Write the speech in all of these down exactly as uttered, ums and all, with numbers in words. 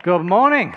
Good morning.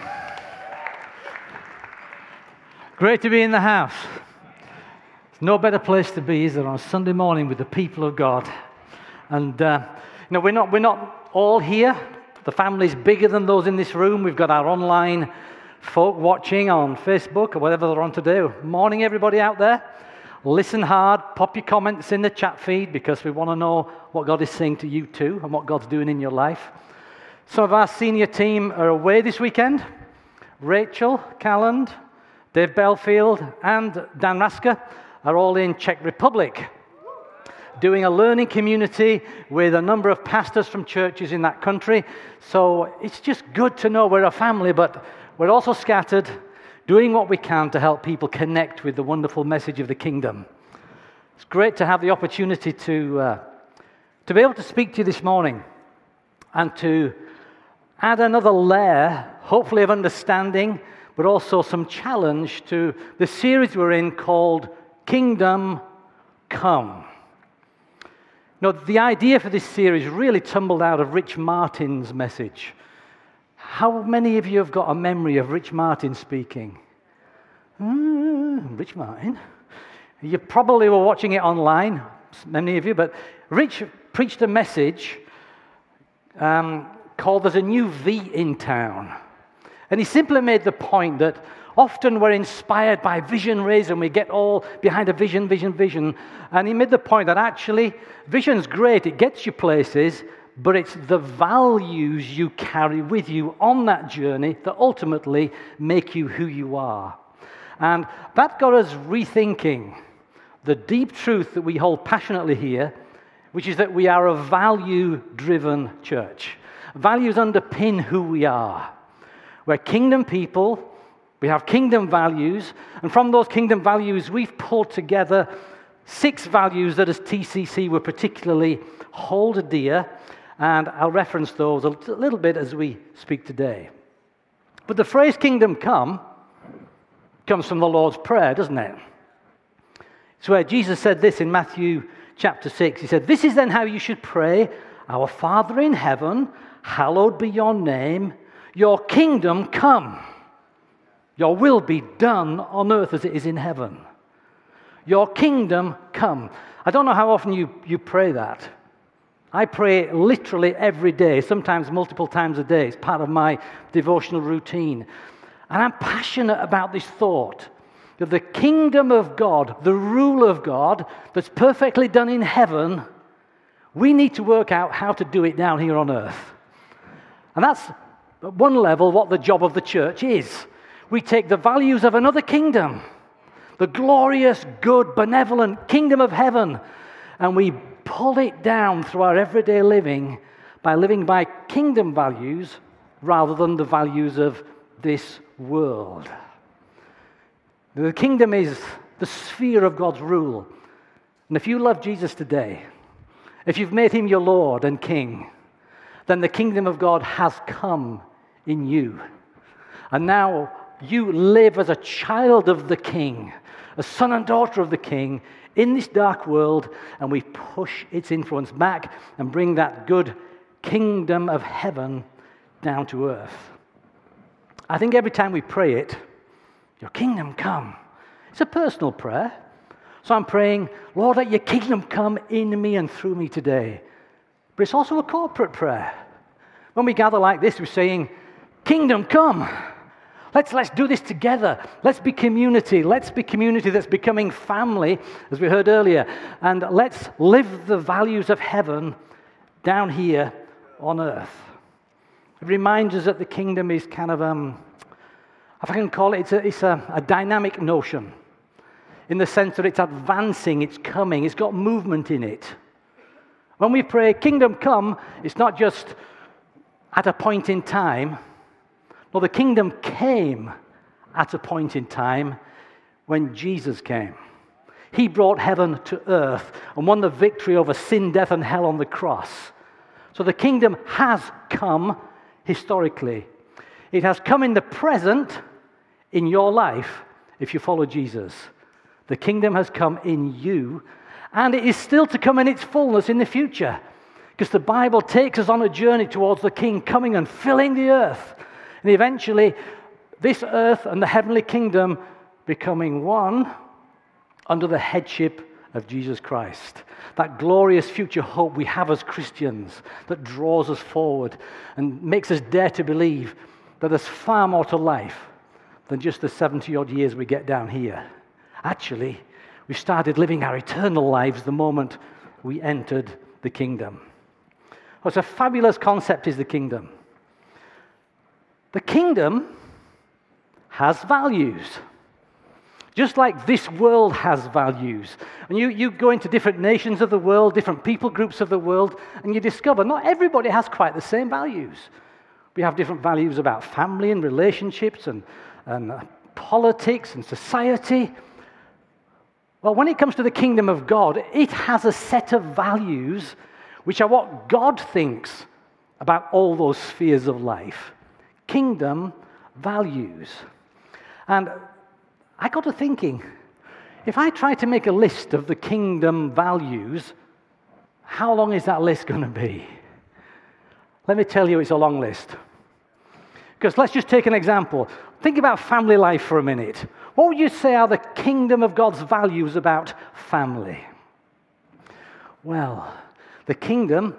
Great to be in the house. There's no better place to be, is there, on a Sunday morning with the people of God? And uh, you know, we're not we're not all here. The family's bigger than those in this room. We've got our online folk watching on Facebook or whatever they're on to do. Morning, everybody out there. Listen hard. Pop your comments in the chat feed because we want to know what God is saying to you too and what God's doing in your life. Some of our senior team are away this weekend. Rachel Calland, Dave Belfield, and Dan Raska are all in Czech Republic, doing a learning community with a number of pastors from churches in that country. So it's just good to know we're a family, but we're also scattered, doing what we can to help people connect with the wonderful message of the kingdom. It's great to have the opportunity to, uh, to be able to speak to you this morning and to add another layer, hopefully of understanding, but also some challenge to the series we're in called Kingdom Come. Now, the idea for this series really tumbled out of Rich Martin's message. How many of you have got a memory of Rich Martin speaking? Mm, Rich Martin. You probably were watching it online, many of you, but Rich preached a message um, called There's a New V in Town. And he simply made the point that often we're inspired by visionaries and we get all behind a vision, vision, vision. And he made the point that actually vision's great, it gets you places, but it's the values you carry with you on that journey that ultimately make you who you are. And that got us rethinking the deep truth that we hold passionately here, which is that we are a value-driven church. Values underpin who we are. We're kingdom people, we have kingdom values, and from those kingdom values we've pulled together six values that as T C C we particularly hold dear, and I'll reference those a little bit as we speak today. But the phrase kingdom come comes from the Lord's Prayer, doesn't it? It's where Jesus said this in Matthew chapter six. He said, "This is then how you should pray, our Father in heaven, hallowed be your name, your kingdom come. Your will be done on earth as it is in heaven. Your kingdom come." I don't know how often you, you pray that. I pray literally every day, sometimes multiple times a day. It's part of my devotional routine. And I'm passionate about this thought that the kingdom of God, the rule of God that's perfectly done in heaven, we need to work out how to do it down here on earth. And that's, at one level, what the job of the church is. We take the values of another kingdom, the glorious, good, benevolent kingdom of heaven, and we pull it down through our everyday living by living by kingdom values rather than the values of this world. The kingdom is the sphere of God's rule. And if you love Jesus today, if you've made him your Lord and King, then the kingdom of God has come in you. And now you live as a child of the King, a son and daughter of the King in this dark world, and we push its influence back and bring that good kingdom of heaven down to earth. I think every time we pray it, your kingdom come, it's a personal prayer. So I'm praying, Lord, let your kingdom come in me and through me today. But it's also a corporate prayer. When we gather like this, we're saying, kingdom come. Let's, let's do this together. Let's be community. Let's be community that's becoming family, as we heard earlier. And let's live the values of heaven down here on earth. It reminds us that the kingdom is kind of, um, if I can call it, it's a, it's a, a dynamic notion, in the sense that it's advancing, it's coming, it's got movement in it. When we pray, kingdom come, it's not just at a point in time. No, the kingdom came at a point in time when Jesus came. He brought heaven to earth and won the victory over sin, death, and hell on the cross. So the kingdom has come historically. It has come in the present in your life if you follow Jesus. The kingdom has come in you, and it is still to come in its fullness in the future. Because the Bible takes us on a journey towards the King coming and filling the earth. And eventually, this earth and the heavenly kingdom becoming one under the headship of Jesus Christ. That glorious future hope we have as Christians that draws us forward and makes us dare to believe that there's far more to life than just the seventy-odd years we get down here. Actually, we started living our eternal lives the moment we entered the kingdom. What's a fabulous concept is the kingdom. The kingdom has values. Just like this world has values. And you, you go into different nations of the world, different people groups of the world, and you discover not everybody has quite the same values. We have different values about family and relationships and, and uh, politics and society. Well, when it comes to the kingdom of God, it has a set of values which are what God thinks about all those spheres of life. Kingdom values. And I got to thinking, if I try to make a list of the kingdom values, how long is that list going to be? Let me tell you, it's a long list. Because let's just take an example. Think about family life for a minute. What would you say are the kingdom of God's values about family? Well, the kingdom,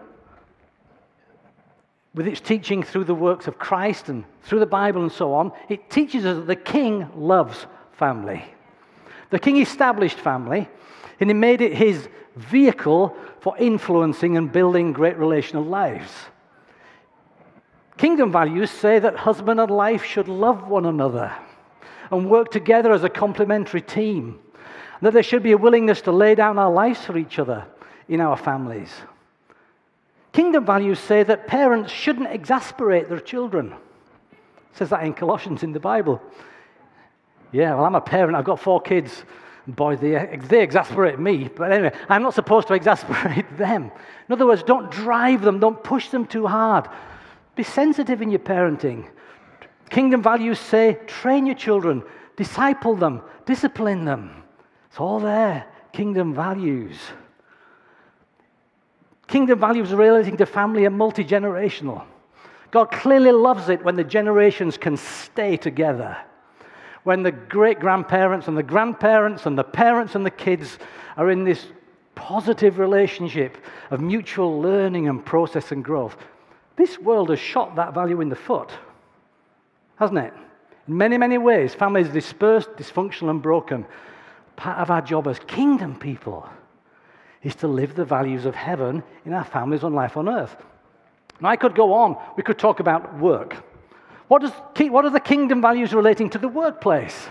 with its teaching through the works of Christ and through the Bible and so on, it teaches us that the king loves family. The king established family, and he made it his vehicle for influencing and building great relational lives. Kingdom values say that husband and wife should love one another and work together as a complementary team, and that there should be a willingness to lay down our lives for each other in our families. Kingdom values say that parents shouldn't exasperate their children. It says that in Colossians in the Bible. Yeah, well, I'm a parent. I've got four kids. Boy, they, they exasperate me. But anyway, I'm not supposed to exasperate them. In other words, don't drive them. Don't push them too hard. Be sensitive in your parenting. Kingdom values say, train your children, disciple them, discipline them. It's all there. Kingdom values. Kingdom values relating to family are multi-generational. God clearly loves it when the generations can stay together. When the great-grandparents and the grandparents and the parents and the kids are in this positive relationship of mutual learning and process and growth. This world has shot that value in the foot, hasn't it? In many, many ways, families dispersed, dysfunctional and broken. Part of our job as kingdom people is to live the values of heaven in our families and life on earth. Now, I could go on. We could talk about work. What, does, what are the kingdom values relating to the workplace?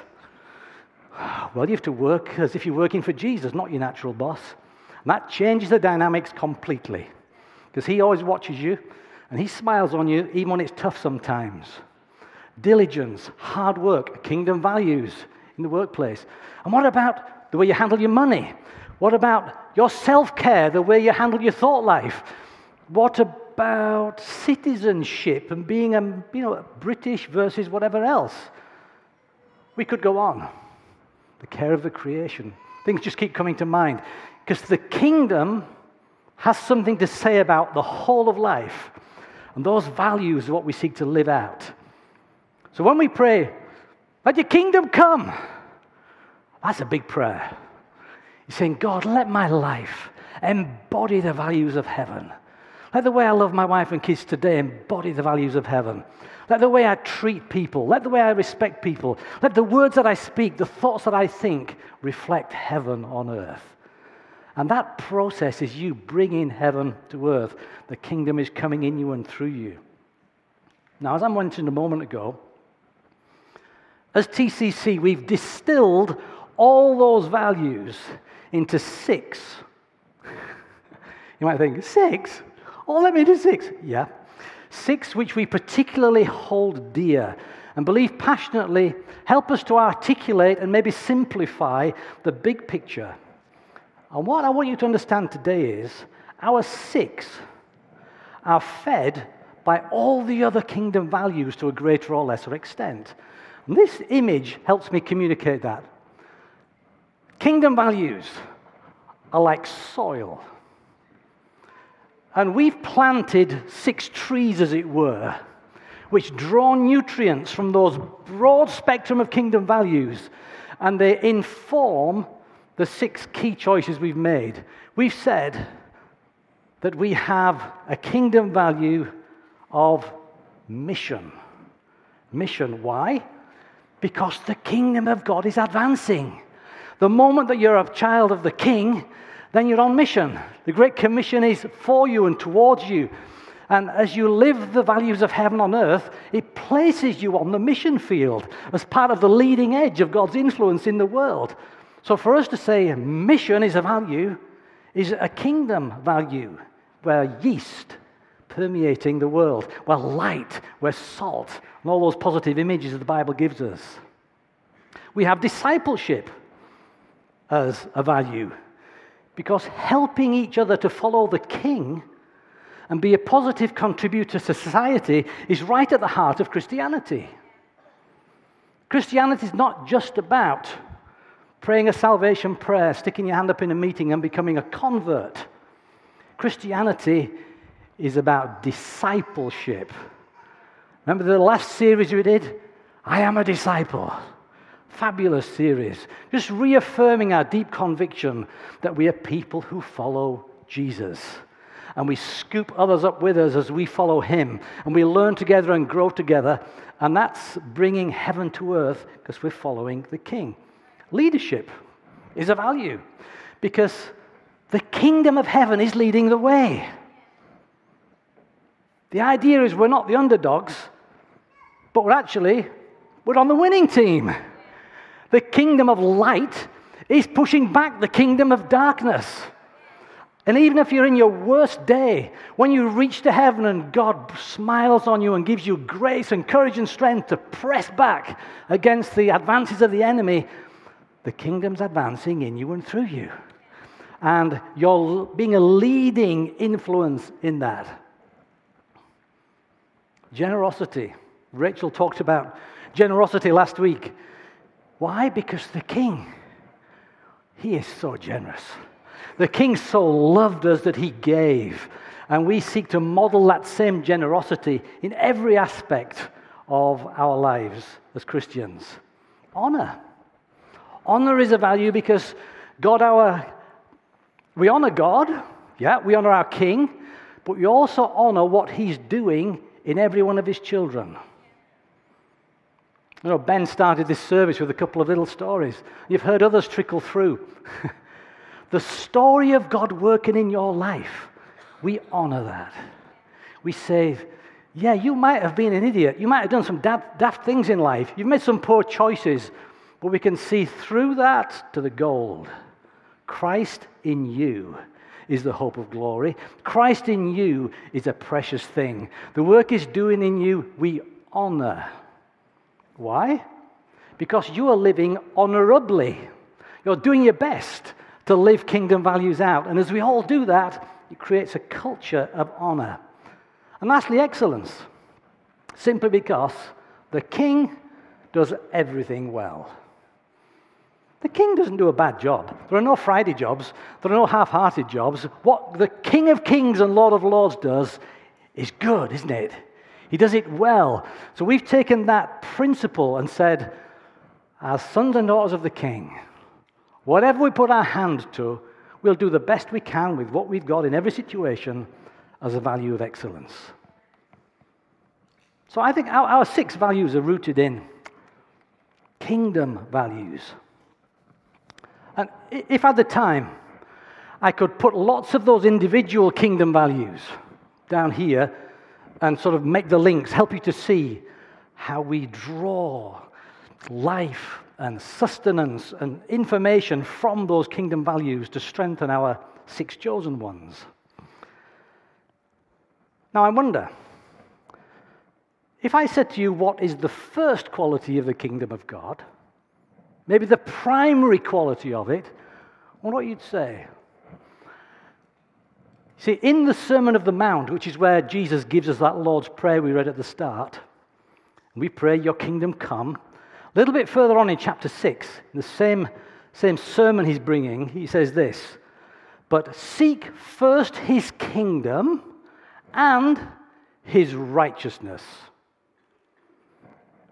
Well, you have to work as if you're working for Jesus, not your natural boss. And that changes the dynamics completely. Because he always watches you, and he smiles on you even when it's tough sometimes. Diligence, hard work, kingdom values in the workplace. And what about the way you handle your money? What about your self-care, the way you handle your thought life? What about citizenship and being a, you know, British versus whatever else? We could go on. The care of the creation. Things just keep coming to mind. Because the kingdom has something to say about the whole of life. And those values are what we seek to live out. So when we pray, let your kingdom come, that's a big prayer. You're saying, God, let my life embody the values of heaven. Let the way I love my wife and kids today embody the values of heaven. Let the way I treat people, let the way I respect people, let the words that I speak, the thoughts that I think reflect heaven on earth. And that process is you bringing heaven to earth. The kingdom is coming in you and through you. Now, as I mentioned a moment ago, as T C C, we've distilled all those values into six. You might think, six? Oh, let me do six. Yeah. Six which we particularly hold dear and believe passionately help us to articulate and maybe simplify the big picture. And what I want you to understand today is our six are fed by all the other kingdom values to a greater or lesser extent. And this image helps me communicate that. Kingdom values are like soil. And we've planted six trees, as it were. which draw nutrients from those broad spectrum of kingdom values, and they inform the six key choices we've made. We've said that we have a kingdom value of mission. Mission, why? Because the kingdom of God is advancing. The moment that you're a child of the King, then you're on mission. The Great Commission is for you and towards you. And as you live the values of heaven on earth, it places you on the mission field as part of the leading edge of God's influence in the world. So for us to say mission is a value, is a kingdom value. We're yeast permeating the world. We're light, we're salt, and all those positive images that the Bible gives us. We have discipleship as a value, because helping each other to follow the King and be a positive contributor to society is right at the heart of Christianity. Christianity is not just about praying a salvation prayer, sticking your hand up in a meeting and becoming a convert. Christianity is about discipleship. Remember the last series we did? I am a disciple. Fabulous series. Just reaffirming our deep conviction that we are people who follow Jesus. And we scoop others up with us as we follow him. And we learn together and grow together. And that's bringing heaven to earth because we're following the King. Leadership is a value because the kingdom of heaven is leading the way. The idea is we're not the underdogs, but we're actually, we're on the winning team. The kingdom of light is pushing back the kingdom of darkness. And even if you're in your worst day, when you reach to heaven and God smiles on you and gives you grace and courage and strength to press back against the advances of the enemy, the kingdom's advancing in you and through you. And you're being a leading influence in that. Generosity. Rachel talked about generosity last week. Why? Because the King, he is so generous. The King so loved us that he gave. And we seek to model that same generosity in every aspect of our lives as Christians. Honor. Honor is a value because God, our, we honor God, yeah, we honor our King, but we also honor what he's doing in every one of his children. You know, Ben started this service with a couple of little stories. You've heard others trickle through. The story of God working in your life, we honor that. We say, yeah, you might have been an idiot. You might have done some daft, daft things in life. You've made some poor choices. But we can see through that to the gold. Christ in you is the hope of glory. Christ in you is a precious thing. The work he's doing in you, we honor. Why? Because you are living honorably. You're doing your best to live kingdom values out. And as we all do that, it creates a culture of honor. And lastly, excellence. Simply because the King does everything well. The King doesn't do a bad job. There are no Friday jobs. There are no half-hearted jobs. What the King of Kings and Lord of Lords does is good, isn't it? He does it well. So we've taken that principle and said, as sons and daughters of the King, whatever we put our hand to, we'll do the best we can with what we've got in every situation as a value of excellence. So I think our, our six values are rooted in kingdom values. And if at the time I could put lots of those individual kingdom values down here and sort of make the links, help you to see how we draw life and sustenance and information from those kingdom values to strengthen our six chosen ones. Now I wonder, if I said to you what is the first quality of the kingdom of God, maybe the primary quality of it, I wonder what you'd say. See, in the Sermon of the Mount, which is where Jesus gives us that Lord's Prayer we read at the start, we pray, your kingdom come. A little bit further on in chapter six, in the same, same sermon he's bringing, he says this, but seek first his kingdom and his righteousness.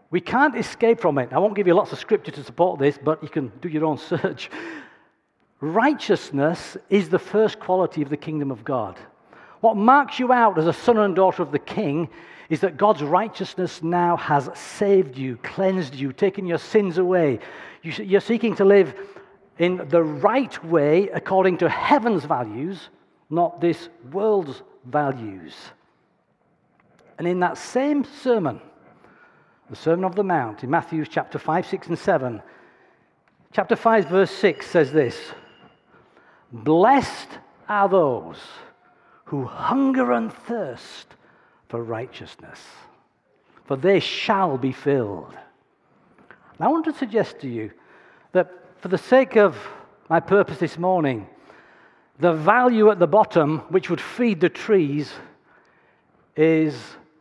We can't escape from it. I won't give you lots of scripture to support this, but you can do your own search. Righteousness is the first quality of the kingdom of God. What marks you out as a son and daughter of the King is that God's righteousness now has saved you, cleansed you, taken your sins away. You're seeking to live in the right way according to heaven's values, not this world's values. And in that same sermon, the Sermon of the Mount, in Matthew chapter five, six, and seven, chapter five, verse six says this: "Blessed are those who hunger and thirst for righteousness, for they shall be filled." And I want to suggest to you that for the sake of my purpose this morning, the value at the bottom, which would feed the trees, is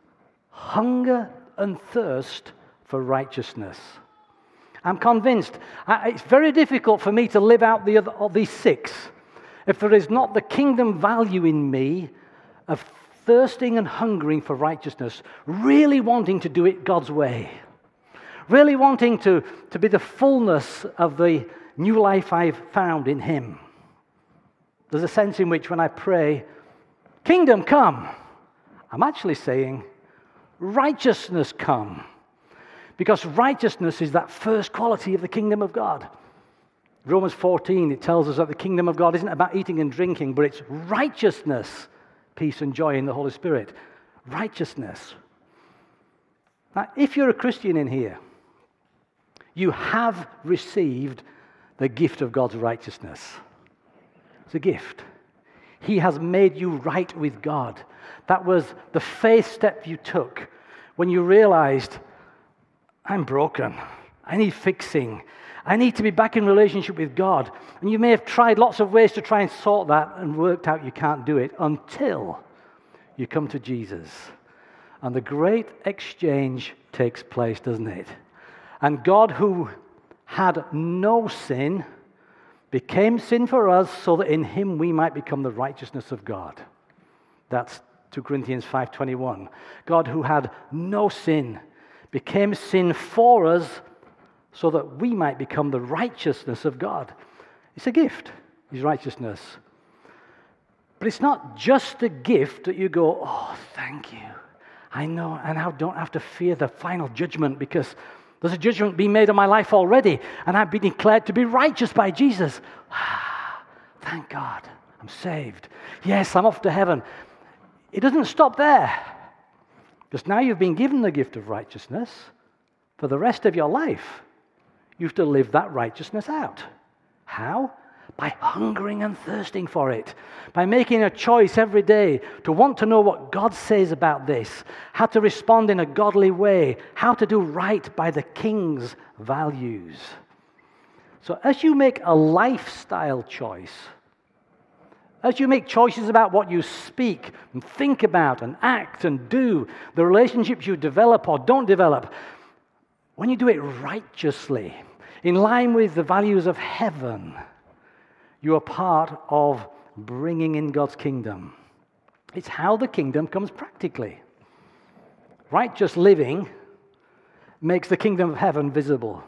hunger and thirst for righteousness. I'm convinced I, it's very difficult for me to live out the other, of these six if there is not the kingdom value in me of thirsting and hungering for righteousness, really wanting to do it God's way, really wanting to, to be the fullness of the new life I've found in Him. There's a sense in which when I pray, "Kingdom come," I'm actually saying, "Righteousness come." Because righteousness is that first quality of the kingdom of God. Romans fourteen, it tells us that the kingdom of God isn't about eating and drinking, but it's righteousness, peace and joy in the Holy Spirit. Righteousness. Now, if you're a Christian in here, you have received the gift of God's righteousness. It's a gift. He has made you right with God. That was the faith step you took when you realized, I'm broken. I need fixing. I need to be back in relationship with God. And you may have tried lots of ways to try and sort that and worked out you can't do it until you come to Jesus. And the great exchange takes place, doesn't it? And God, who had no sin, became sin for us so that in Him we might become the righteousness of God. That's Second Corinthians five twenty-one. God, who had no sin, became sin for us so that we might become the righteousness of God. It's a gift, His righteousness. But it's not just a gift that you go, "Oh, thank you. I know, and I don't have to fear the final judgment because there's a judgment being made on my life already, and I've been declared to be righteous by Jesus. Thank God, I'm saved. Yes, I'm off to heaven." It doesn't stop there. Because now you've been given the gift of righteousness, for the rest of your life, you have to live that righteousness out. How? By hungering and thirsting for it. By making a choice every day to want to know what God says about this, how to respond in a godly way, how to do right by the King's values. So as you make a lifestyle choice, as you make choices about what you speak and think about and act and do, the relationships you develop or don't develop, when you do it righteously, in line with the values of heaven, you are part of bringing in God's kingdom. It's how the kingdom comes practically. Righteous living makes the kingdom of heaven visible.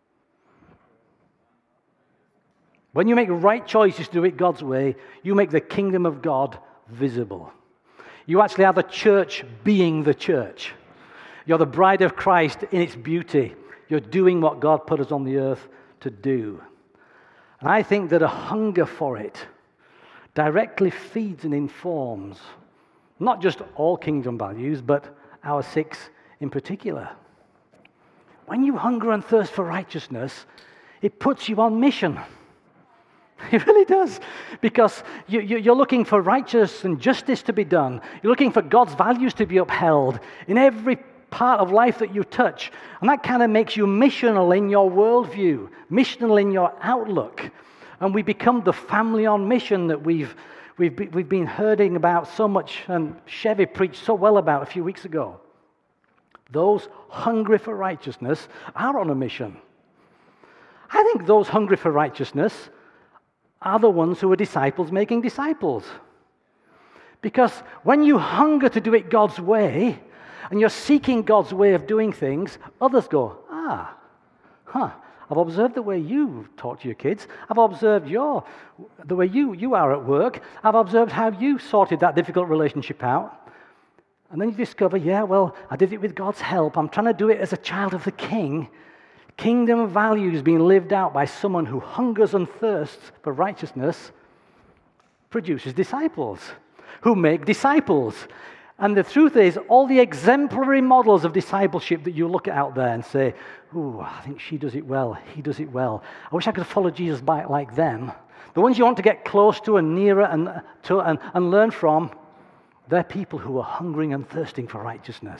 When you make right choices to do it God's way, you make the kingdom of God visible. You actually are the church being the church. You're the bride of Christ in its beauty. You're doing what God put us on the earth to do. And I think that a hunger for it directly feeds and informs not just all kingdom values, but our six in particular. When you hunger and thirst for righteousness, it puts you on mission. It really does, because you, you, you're looking for righteousness and justice to be done. You're looking for God's values to be upheld in every part of life that you touch. And that kind of makes you missional in your worldview, missional in your outlook. And we become the family on mission that we've, we've, we've been hearing about so much, and Chevy preached so well about a few weeks ago. Those hungry for righteousness are on a mission. I think those hungry for righteousness are the ones who are disciples making disciples. Because when you hunger to do it God's way, and you're seeking God's way of doing things, others go, ah, huh, I've observed the way you talk to your kids. I've observed your, the way you, you are at work. I've observed how you sorted that difficult relationship out. And then you discover, yeah, well, I did it with God's help. I'm trying to do it as a child of the King. Kingdom values being lived out by someone who hungers and thirsts for righteousness produces disciples who make disciples. And the truth is, all the exemplary models of discipleship that you look at out there and say, ooh, I think she does it well, he does it well. I wish I could follow Jesus by like them. The ones you want to get close to and nearer and, to, and, and learn from, they're people who are hungering and thirsting for righteousness.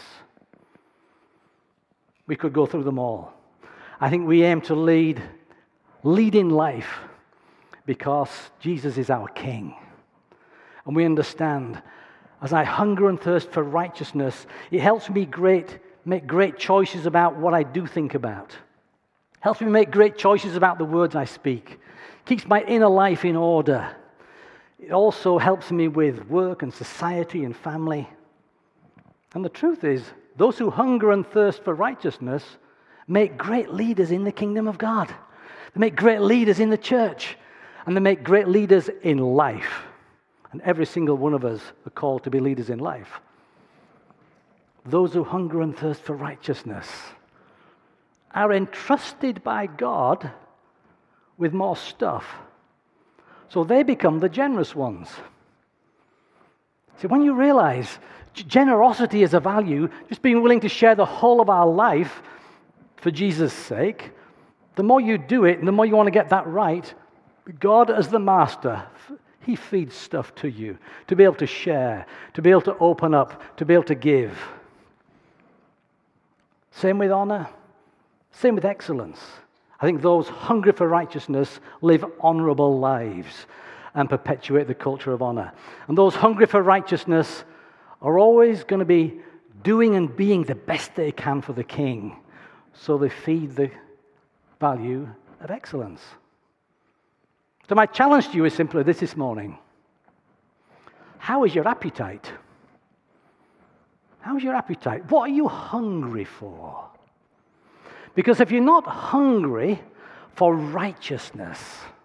We could go through them all. I think we aim to lead, lead in life because Jesus is our King. And we understand, as I hunger and thirst for righteousness, it helps me great, make great choices about what I do think about. Helps me make great choices about the words I speak. Keeps my inner life in order. It also helps me with work and society and family. And the truth is, those who hunger and thirst for righteousness make great leaders in the kingdom of God. They make great leaders in the church. And they make great leaders in life. And every single one of us are called to be leaders in life. Those who hunger and thirst for righteousness are entrusted by God with more stuff. So they become the generous ones. See, when you realize generosity is a value, just being willing to share the whole of our life for Jesus' sake, the more you do it and the more you want to get that right, God as the master, he feeds stuff to you to be able to share, to be able to open up, to be able to give. Same with honor, same with excellence. I think those hungry for righteousness live honorable lives and perpetuate the culture of honor. And those hungry for righteousness are always going to be doing and being the best they can for the King. So they feed the value of excellence. So my challenge to you is simply this this morning. How is your appetite? How is your appetite? What are you hungry for? Because if you're not hungry for righteousness,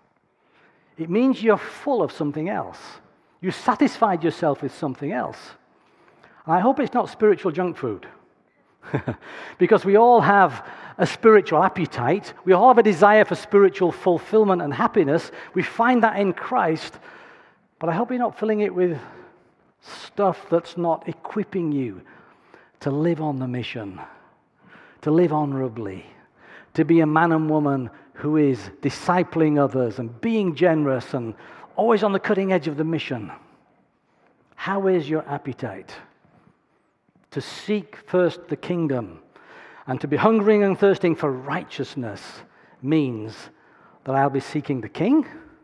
it means you're full of something else. You satisfied yourself with something else. And I hope it's not spiritual junk food. Because we all have a spiritual appetite. We all have a desire for spiritual fulfillment and happiness. We find that in Christ. But I hope you're not filling it with stuff that's not equipping you to live on the mission, to live honorably, to be a man and woman who is discipling others and being generous and always on the cutting edge of the mission. How is your appetite? To seek first the kingdom and to be hungering and thirsting for righteousness means that I'll be seeking the King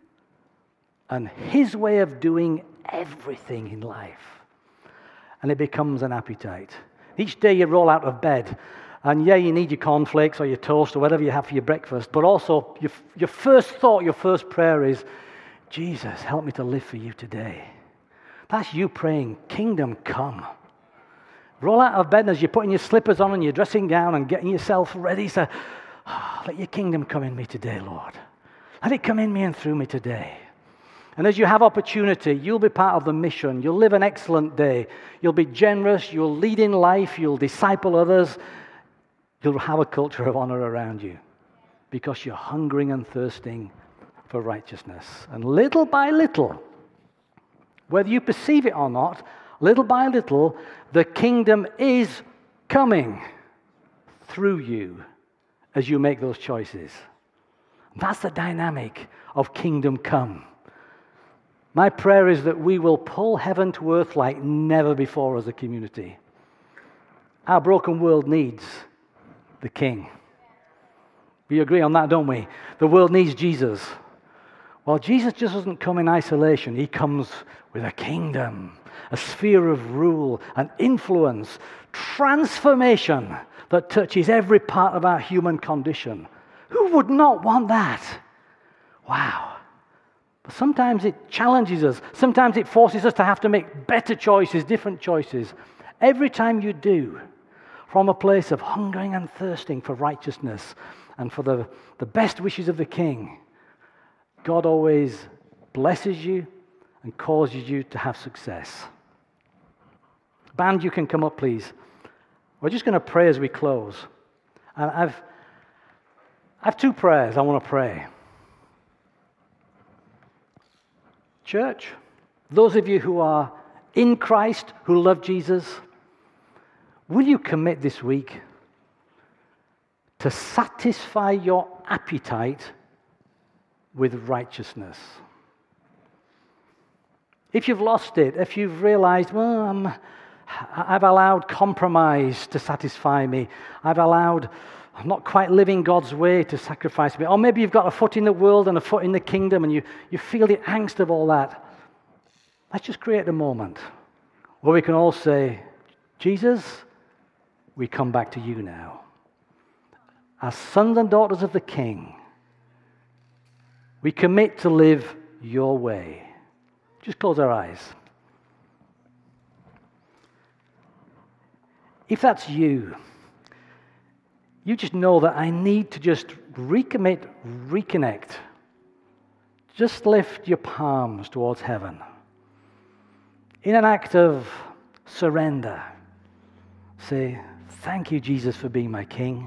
and his way of doing everything in life. And it becomes an appetite. Each day you roll out of bed, and yeah, you need your cornflakes or your toast or whatever you have for your breakfast, but also your, your first thought, your first prayer is, Jesus, help me to live for you today. That's you praying, kingdom come. Roll out of bed as you're putting your slippers on and your dressing gown and getting yourself ready to, oh, let your kingdom come in me today, Lord. Let it come in me and through me today. And as you have opportunity, you'll be part of the mission. You'll live an excellent day. You'll be generous. You'll lead in life. You'll disciple others. You'll have a culture of honor around you because you're hungering and thirsting for righteousness. And little by little, whether you perceive it or not, little by little, the kingdom is coming through you as you make those choices. That's the dynamic of kingdom come. My prayer is that we will pull heaven to earth like never before as a community. Our broken world needs the King. We agree on that, don't we? The world needs Jesus. Well, Jesus just doesn't come in isolation. He comes with a kingdom, a sphere of rule and influence, transformation that touches every part of our human condition. Who would not want that? Wow. But sometimes it challenges us. Sometimes it forces us to have to make better choices, different choices. every time you do, from a place of hungering and thirsting for righteousness and for the, the best wishes of the King, God always blesses you and causes you to have success. Band, you can come up, please. We're just going to pray as we close. And I've, I have two prayers I want to pray. Church, those of you who are in Christ, who love Jesus, will you commit this week to satisfy your appetite with righteousness? If you've lost it, if you've realized, well, I'm, I've allowed compromise to satisfy me, I've allowed, I'm not quite living God's way to sacrifice me, or maybe you've got a foot in the world and a foot in the kingdom and you, you feel the angst of all that, let's just create a moment where we can all say, Jesus, we come back to you now. As sons and daughters of the King, we commit to live your way. Just close our eyes. If that's you, you just know that I need to just recommit, reconnect. Just lift your palms towards heaven in an act of surrender. Say, thank you, Jesus, for being my King.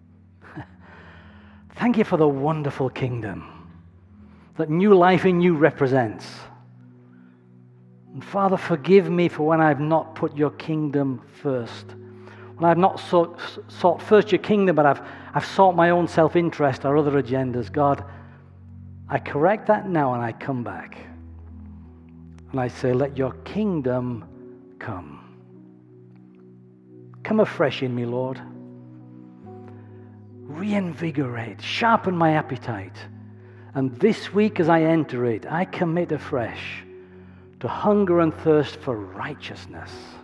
Thank you for the wonderful kingdom that new life in you represents. And Father, forgive me for when I've not put your kingdom first. When I've not sought, sought first your kingdom, but I've, I've sought my own self-interest or other agendas. God, I correct that now and I come back. And I say, let your kingdom come. Come afresh in me, Lord. Reinvigorate, sharpen my appetite. And this week as I enter it, I commit afresh to hunger and thirst for righteousness.